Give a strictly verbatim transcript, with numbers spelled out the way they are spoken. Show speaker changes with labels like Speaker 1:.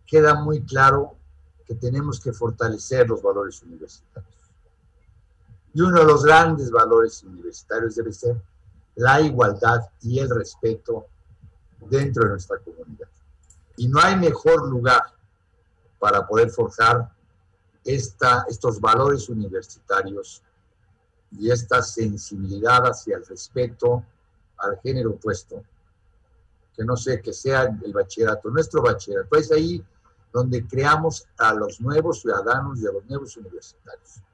Speaker 1: queda muy claro que tenemos que fortalecer los valores universitarios. Y uno de los grandes valores universitarios debe ser la igualdad y el respeto dentro de nuestra comunidad. Y no hay mejor lugar para poder forjar esta, estos valores universitarios y esta sensibilidad hacia el respeto al género opuesto, que no sé, que sea el bachillerato, nuestro bachillerato, es ahí donde creamos a los nuevos ciudadanos y a los nuevos universitarios.